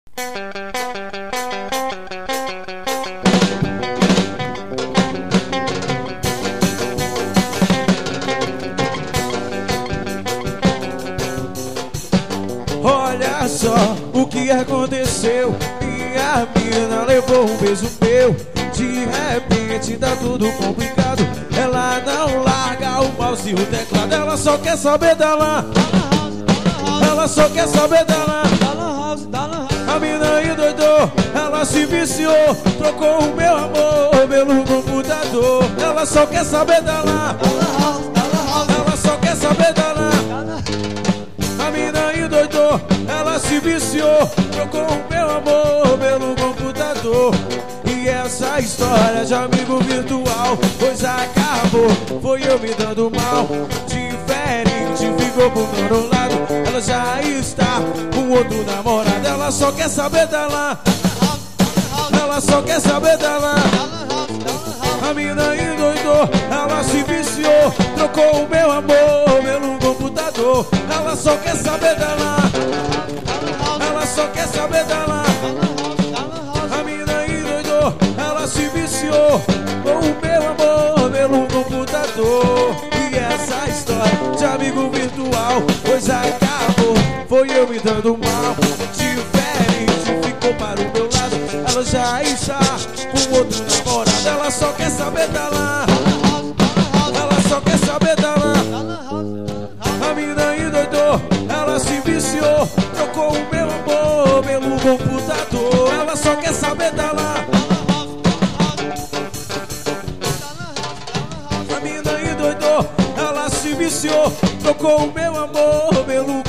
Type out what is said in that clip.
Olha só o que aconteceu. Minha mina levou um beijo meu. De repente tá tudo complicado. Ela não larga o mouse e o teclado. Ela só quer saber dela. Ela só quer saber dela. A mina endoidou, ela se viciou. Trocou o meu amor pelo computador. Ela só quer saber dela. Ela só quer saber dela. A mina endoidou, ela se viciou. Trocou o meu amor pelo computador. E essa história de amigo virtual, pois acabou, foi eu me dando mal. Diferente, ficou pro meu lado. Ela já está com outro namorado. Ela só quer saber dela. Ela só quer saber dela. A mina endoidou, ela se viciou. Trocou o meu amor pelo computador. Ela só quer saber dela. Ela só quer saber dela. A mina endoidou, ela se viciou com o meu amor pelo computador. E essa história de amigo virtual, pois acabou, foi eu me dando mal. Diferente, ficou para o meu lado. Ela já está com outro namorado. Ela só quer saber dela. Ela só quer saber dela. A mina endoidou, ela se viciou. Trocou o meu amor pelo computador. Ela só quer saber dela. A mina endoidou, ela se viciou. Trocou o meu amor pelo